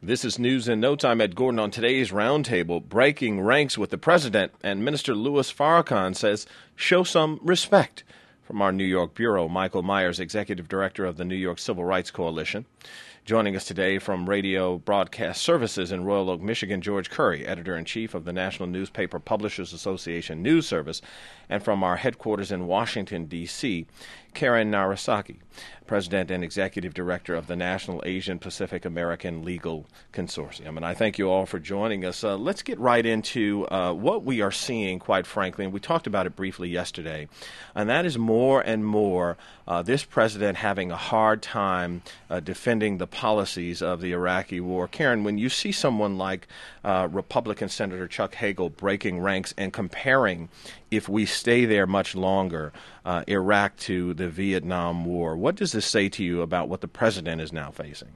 This is News in No Time. Ed Gordon on today's Roundtable. Breaking ranks with the president, and Minister Louis Farrakhan says, show some respect. From our New York bureau, Michael Myers, Executive Director of the New York Civil Rights Coalition. Joining us today from Radio Broadcast Services in Royal Oak, Michigan, George Curry, Editor-in-Chief of the National Newspaper Publishers Association News Service. And from our headquarters in Washington, D.C., Karen Narasaki, President and Executive Director of the National Asian Pacific American Legal Consortium. And I thank you all for joining us. Let's get right into what we are seeing, quite frankly, and we talked about it briefly yesterday, and that is more and more this president having a hard time defending the policies of the Iraqi war. Karen, when you see someone like Republican Senator Chuck Hagel breaking ranks and comparing, if we stay there much longer, Iraq to the Vietnam War, what does this say to you about what the president is now facing?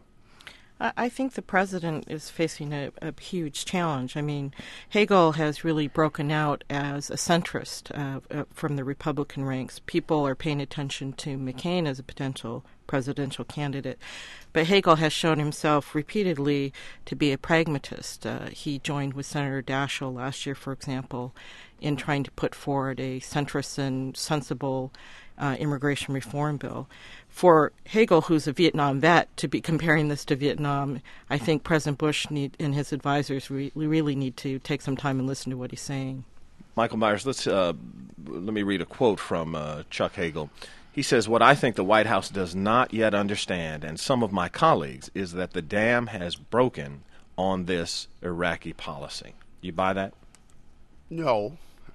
I think the president is facing a huge challenge. I mean, Hagel has really broken out as a centrist from the Republican ranks. People are paying attention to McCain as a potential presidential candidate. But Hagel has shown himself repeatedly to be a pragmatist. He joined with Senator Daschle last year, for example, in trying to put forward a centrist and sensible immigration reform bill. For Hagel, who's a Vietnam vet, to be comparing this to Vietnam, I think President Bush and his advisors really need to take some time and listen to what he's saying. Michael Myers, let me read a quote from Chuck Hagel. He says, "What I think the White House does not yet understand, and some of my colleagues, is that the dam has broken on this Iraqi policy." You buy that? No.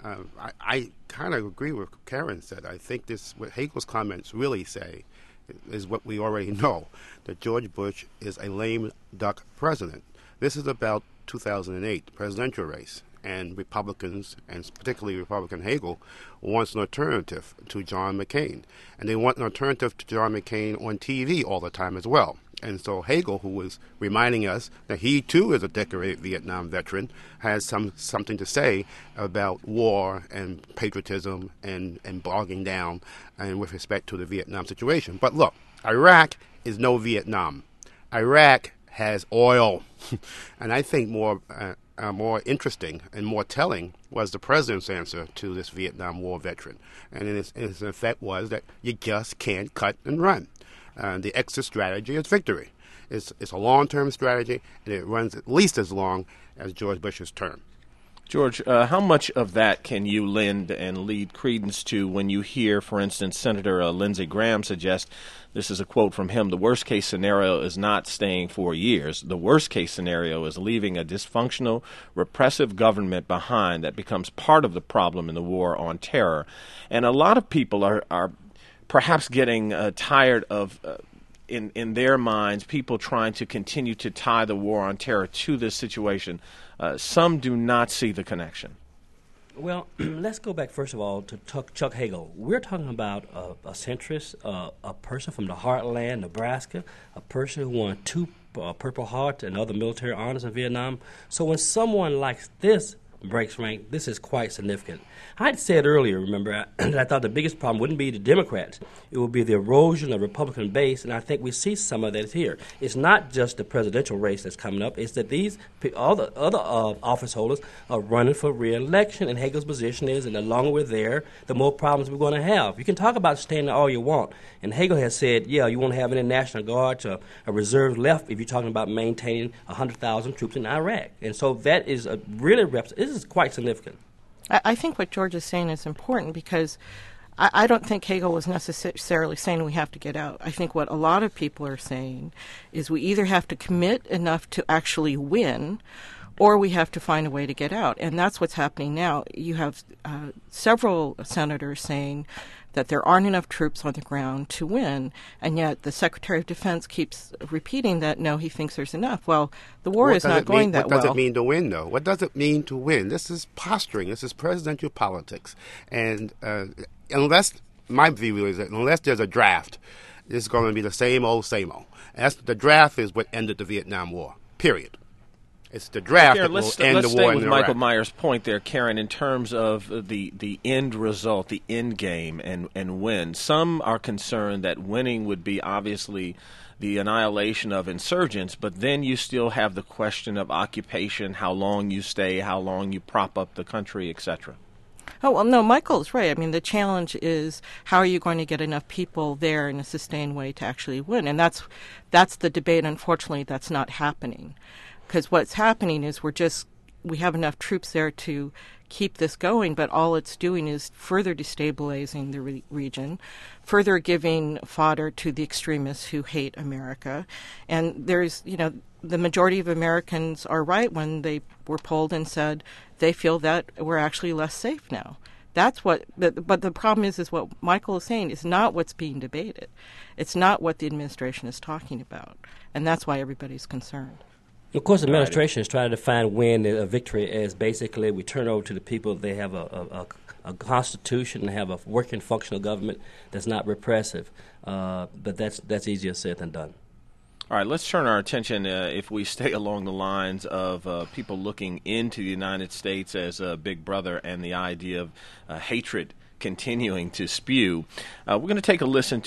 I kind of agree with what Karen said. I think what Hagel's comments really say is what we already know, that George Bush is a lame duck president. This is about 2008, the presidential race, and Republicans, and particularly Republican Hagel, wants an alternative to John McCain. And they want an alternative to John McCain on TV all the time as well. And so Hagel, who was reminding us that he too is a decorated Vietnam veteran, has something to say about war and patriotism and bogging down and with respect to the Vietnam situation. But look, Iraq is no Vietnam. Iraq has oil. And I think more interesting and more telling was the president's answer to this Vietnam War veteran. And his effect was that you just can't cut and run. The exit strategy is victory. It's a long-term strategy, and it runs at least as long as George Bush's term. George, how much of that can you lend and lead credence to when you hear, for instance, Senator Lindsey Graham suggest, this is a quote from him, the worst-case scenario is not staying 4 years. The worst-case scenario is leaving a dysfunctional, repressive government behind that becomes part of the problem in the war on terror. And a lot of people are perhaps getting tired of, in their minds, people trying to continue to tie the war on terror to this situation. Some do not see the connection. Well, let's go back, first of all, to Chuck Hagel. We're talking about a centrist, a person from the heartland, Nebraska, a person who won 2 Purple Heart and other military honors in Vietnam. So when someone like this breaks rank, this is quite significant. I had said earlier, remember, that I thought the biggest problem wouldn't be the Democrats. It would be the erosion of the Republican base, and I think we see some of that here. It's not just the presidential race that's coming up. It's that all the other office holders are running for re-election, and Hagel's position is, and the longer we're there, the more problems we're going to have. You can talk about staying there all you want, and Hagel has said, yeah, you won't have any National Guards or a reserve left if you're talking about maintaining 100,000 troops in Iraq. And so that is this is quite significant. I think what George is saying is important because I don't think Hagel was necessarily saying we have to get out. I think what a lot of people are saying is we either have to commit enough to actually win or we have to find a way to get out. And that's what's happening now. You have several senators saying that there aren't enough troops on the ground to win, and yet the Secretary of Defense keeps repeating that, no, he thinks there's enough. Well, the war is not going that well. What does it mean to win, though? What does it mean to win? This is posturing. This is presidential politics. And unless, my view is that unless there's a draft, it's going to be the same old, same old. The draft is what ended the Vietnam War, period. It's the draft that will end the war in Iraq. Let's stay with Michael Myers' point there, Karen, in terms of the end result, the end game, and win. Some are concerned that winning would be obviously the annihilation of insurgents, but then you still have the question of occupation, how long you stay, how long you prop up the country, etc. Oh, well, no, Michael's right. I mean, the challenge is how are you going to get enough people there in a sustained way to actually win? And that's the debate. Unfortunately, that's not happening. Because what's happening is we have enough troops there to keep this going, but all it's doing is further destabilizing the region, further giving fodder to the extremists who hate America. And there's, the majority of Americans are right when they were polled and said they feel that we're actually less safe now. That's but the problem is what Michael is saying is not what's being debated. It's not what the administration is talking about. And that's why everybody's concerned. Of course, the administration is trying to define win a victory as basically we turn over to the people. They have a constitution and have a working, functional government that's not repressive. But that's easier said than done. All right, let's turn our attention, if we stay along the lines of people looking into the United States as a big brother and the idea of hatred continuing to spew. We're going to take a listen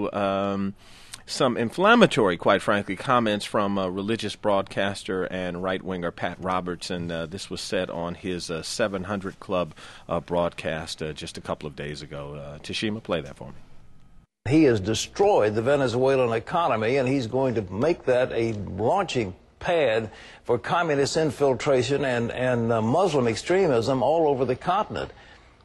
to some inflammatory, quite frankly, comments from religious broadcaster and right-winger Pat Robertson. This was said on his 700 Club broadcast just a couple of days ago. Tashima, play that for me. He has destroyed the Venezuelan economy, and he's going to make that a launching pad for communist infiltration and Muslim extremism all over the continent.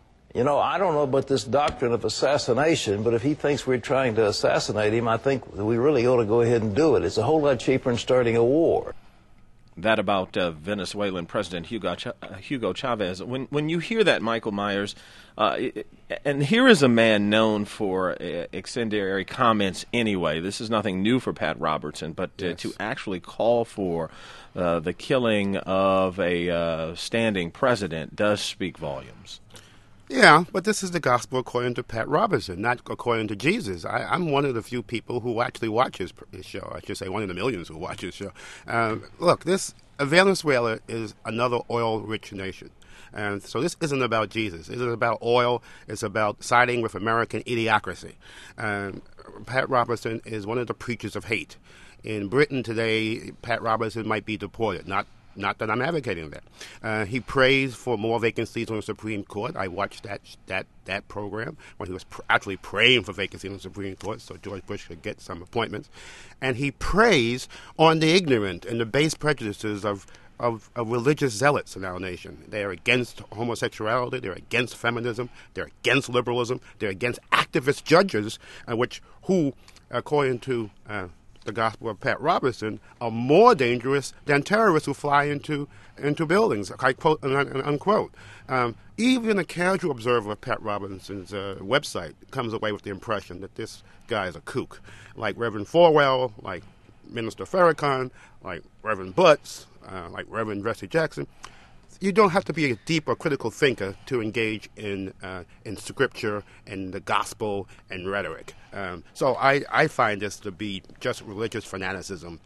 I don't know about this doctrine of assassination, but if he thinks we're trying to assassinate him, I think we really ought to go ahead and do it. It's a whole lot cheaper than starting a war. That about Venezuelan President Hugo Chavez. When you hear that, Michael Myers, and here is a man known for incendiary comments anyway. This is nothing new for Pat Robertson, but Yes. to actually call for the killing of a standing president does speak volumes. Yeah, but this is the gospel according to Pat Robertson, not according to Jesus. I'm one of the few people who actually watch his show. I should say one of the millions who watch his show. Look, Venezuela is another oil-rich nation. And so this isn't about Jesus. It isn't about oil. It's about siding with American idiocracy. Pat Robertson is one of the preachers of hate. In Britain today, Pat Robertson might be deported, not that I'm advocating that. He prays for more vacancies on the Supreme Court. I watched that program when he was actually praying for vacancies on the Supreme Court so George Bush could get some appointments. And he preys on the ignorant and the base prejudices of religious zealots in our nation. They are against homosexuality. They're against feminism. They're against liberalism. They're against activist judges, who, according to the gospel of Pat Robertson, are more dangerous than terrorists who fly into buildings, I quote and unquote. Even a casual observer of Pat Robertson's website comes away with the impression that this guy is a kook, like Reverend Falwell, like Minister Farrakhan, like Reverend Butts, like Reverend Jesse Jackson. You don't have to be a deep or critical thinker to engage in scripture and the gospel and rhetoric. So I find this to be just religious fanaticism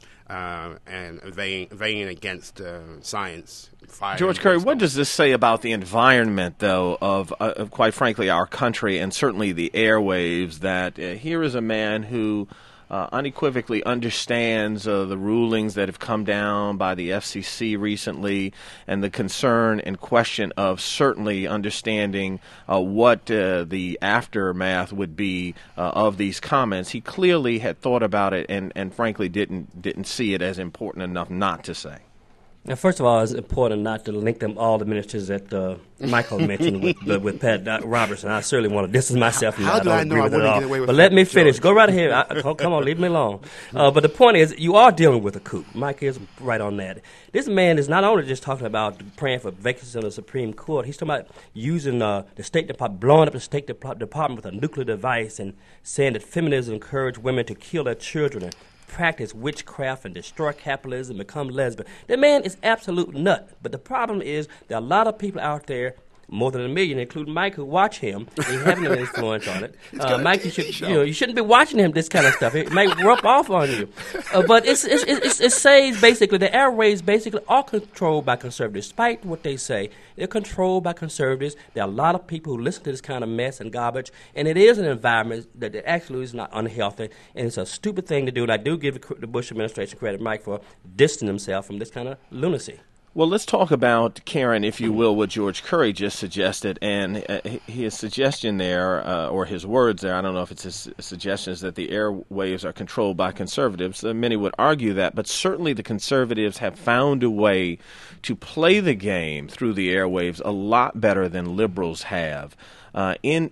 and vying against science. George Curry, what does this say about the environment, though, of quite frankly, our country and certainly the airwaves, that here is a man who unequivocally understands the rulings that have come down by the FCC recently and the concern and question of certainly understanding what the aftermath would be of these comments. He clearly had thought about it and frankly didn't see it as important enough not to say. Now, first of all, it's important not to link them all the ministers that Michael mentioned with Pat Robertson. I certainly want to distance myself from that. How do I know I wouldn't get away with that? But let me finish. George. Go right ahead. Come on, leave me alone. But the point is, you are dealing with a coup. Mike is right on that. This man is not only just talking about praying for vacancies on the Supreme Court. He's talking about using the State Department, blowing up the State Department with a nuclear device and saying that feminism encourages women to kill their children and practice witchcraft and destroy capitalism, become lesbian. That man is absolute nut. But the problem is there are a lot of people out there more than 1 million, including Mike, who watch him. He having an influence on it. Mike, you shouldn't be watching him this kind of stuff. It may rub off on you. But it says basically the airways basically are controlled by conservatives. Despite what they say, they're controlled by conservatives. There are a lot of people who listen to this kind of mess and garbage, and it is an environment that actually is not unhealthy, and it's a stupid thing to do. And I do give the Bush administration credit, Mike, for distancing himself from this kind of lunacy. Well, let's talk about, Karen, if you will, what George Curry just suggested. And his suggestion there, or his words there, I don't know if it's his suggestion, is that the airwaves are controlled by conservatives. Many would argue that, but certainly the conservatives have found a way to play the game through the airwaves a lot better than liberals have. In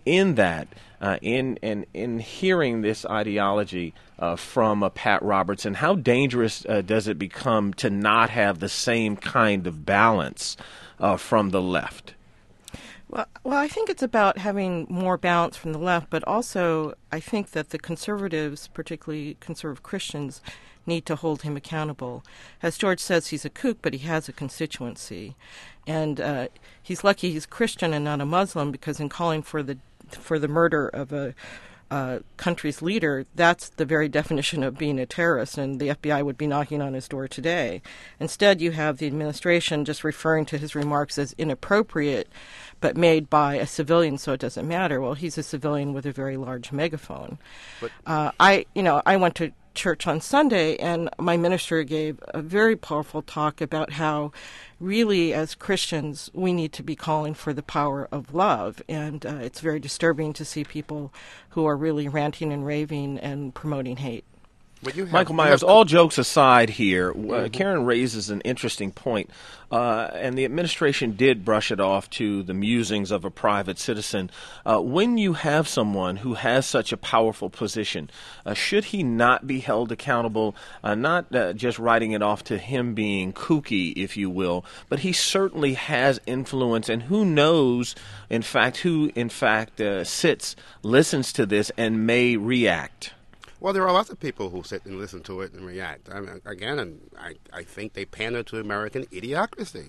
hearing this ideology from Pat Robertson, how dangerous does it become to not have the same kind of balance from the left? Well, I think it's about having more balance from the left, but also I think that the conservatives, particularly conservative Christians, need to hold him accountable. As George says, he's a kook, but he has a constituency. And he's lucky he's Christian and not a Muslim, because in calling for the murder of a country's leader, that's the very definition of being a terrorist, and the FBI would be knocking on his door today. Instead, you have the administration just referring to his remarks as inappropriate, but made by a civilian, so it doesn't matter. Well, he's a civilian with a very large megaphone. But I went to church on Sunday, and my minister gave a very powerful talk about how really, as Christians, we need to be calling for the power of love. And it's very disturbing to see people who are really ranting and raving and promoting hate. Michael Myers, all jokes aside here, Karen raises an interesting point, and the administration did brush it off to the musings of a private citizen. When you have someone who has such a powerful position, should he not be held accountable, not just writing it off to him being kooky, if you will, but he certainly has influence, and who knows, who sits, listens to this, and may react? Well, there are lots of people who sit and listen to it and react. I mean, again, I think they pander to American idiocracy.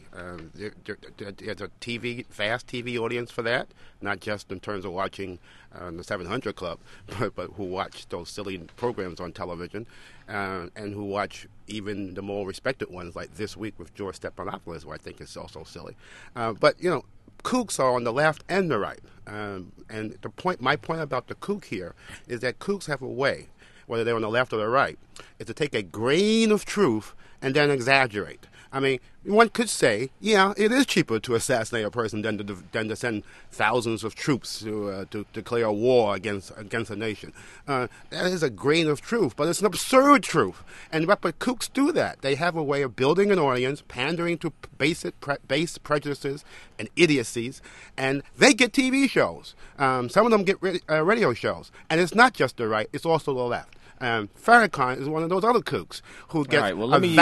There's a vast TV audience for that, not just in terms of watching the 700 Club, but who watch those silly programs on television, and who watch even the more respected ones like This Week with George Stephanopoulos, who I think is also silly. But, kooks are on the left and the right. And my point about the kook here is that kooks have a way, whether they're on the left or the right, is to take a grain of truth and then exaggerate. I mean, one could say, yeah, it is cheaper to assassinate a person than to send thousands of troops to declare a war against a nation. That is a grain of truth, but it's an absurd truth. But kooks do that. They have a way of building an audience, pandering to base prejudices and idiocies, and they get TV shows. Some of them get radio shows. And it's not just the right, it's also the left. Farrakhan is one of those other kooks who gets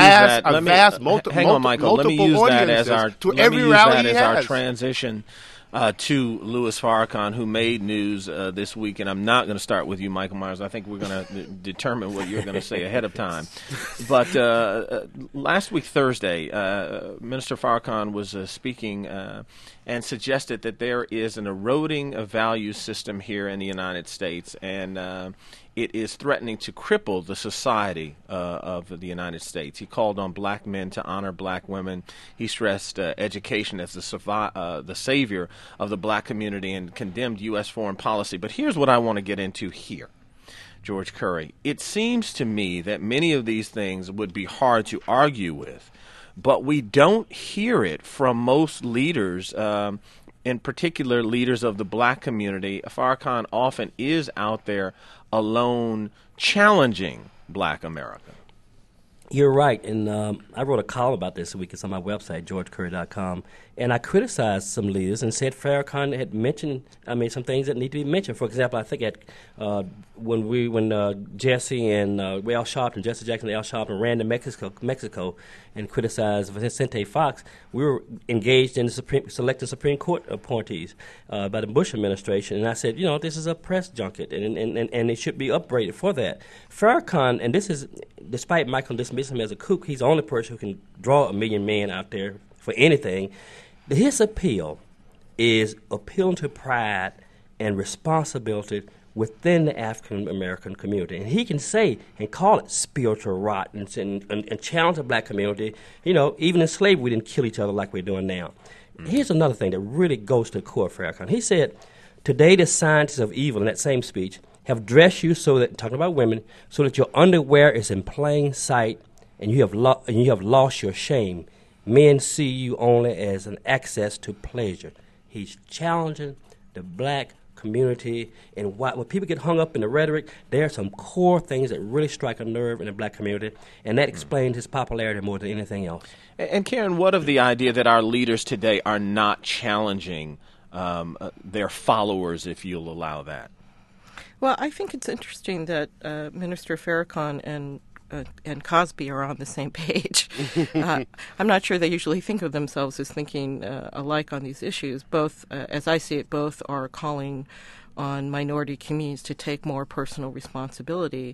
multiple audiences to every rally he has. Our transition to Louis Farrakhan, who made news this week, and I'm not going to start with you, Michael Myers. I think we're going to determine what you're going to say ahead of time. But last week, Thursday, Minister Farrakhan was speaking and suggested that there is an eroding value system here in the United States, and it is threatening to cripple the society of the United States. He called on black men to honor black women. He stressed education as the savior of the black community and condemned U.S. foreign policy. But here's what I want to get into here, George Curry. It seems to me that many of these things would be hard to argue with, but we don't hear it from most leaders, in particular leaders of the black community. Farrakhan often is out there alone challenging black America. You're right, and I wrote a column about this week. It's on my website, georgecurry.com, and I criticized some leaders and said Farrakhan had mentioned, some things that need to be mentioned. For example, I think when Jesse and Al Sharpton, Jesse Jackson and Al Sharpton ran to Mexico and criticized Vicente Fox, we were engaged in selecting Supreme Court appointees by the Bush administration, and I said, this is a press junket, and it should be upgraded for that. Farrakhan, and this is, despite Michael dismissing him as a kook, he's the only person who can draw 1 million men out there for anything. His appeal is appealing to pride and responsibility within the African American community. And he can say and call it spiritual rot and challenge the black community. You know, even in slavery, we didn't kill each other like we're doing now. Here's another thing that really goes to the core of Farrakhan. He said, today the scientists of evil, in that same speech, have dressed you so that, talking about women, so that your underwear is in plain sight and you have lost your shame. Men see you only as an access to pleasure. He's challenging the black community, and when people get hung up in the rhetoric, there are some core things that really strike a nerve in the black community, and that explains his popularity more than anything else. And Karen, what of the idea that our leaders today are not challenging their followers, if you'll allow that? Well, I think it's interesting that Minister Farrakhan and Cosby are on the same page. I'm not sure they usually think of themselves as thinking alike on these issues. Both, as I see it, both are calling on minority communities to take more personal responsibility.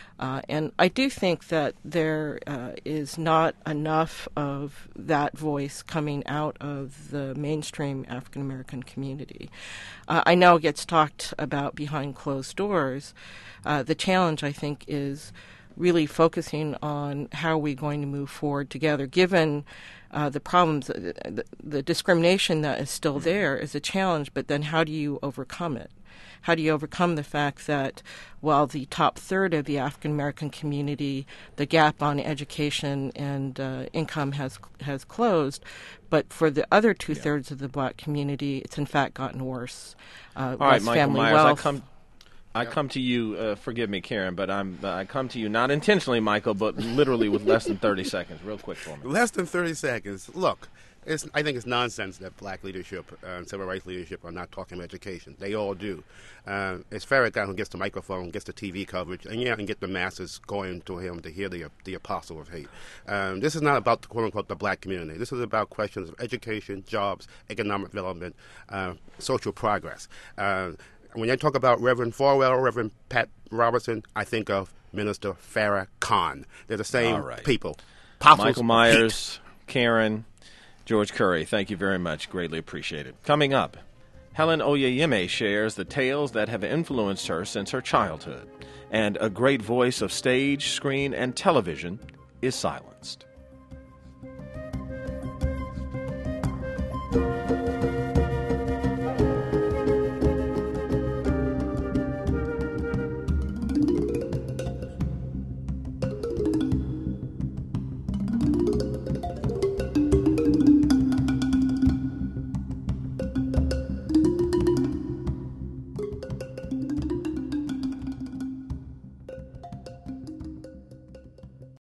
And I do think that there is not enough of that voice coming out of the mainstream African American community. I know it gets talked about behind closed doors. The challenge, I think, is really focusing on how we're going to move forward together, given the problems, the discrimination that is still there is a challenge, but then how do you overcome it? How do you overcome the fact that while the top third of the African American community, the gap on education and income has closed, but for the other two-thirds of the black community, it's in fact gotten worse. All right, Michael Myers, wealth. I come to you, forgive me, Karen, but I come to you not intentionally, Michael, but literally with less than 30 seconds. Real quick for me. Less than 30 seconds. Look, I think it's nonsense that black leadership and civil rights leadership are not talking about education. They all do. It's Farrakhan who gets the microphone, gets the TV coverage, and get the masses going to him to hear the apostle of hate. This is not about, quote-unquote, the black community. This is about questions of education, jobs, economic development, social progress. When I talk about Reverend Falwell, Reverend Pat Robertson, I think of Minister Farrakhan. They're the same people. Apostles Michael Myers, Karen, George Curry, thank you very much. Greatly appreciated. Coming up, Helen Oyeyemi shares the tales that have influenced her since her childhood. And a great voice of stage, screen, and television is silenced.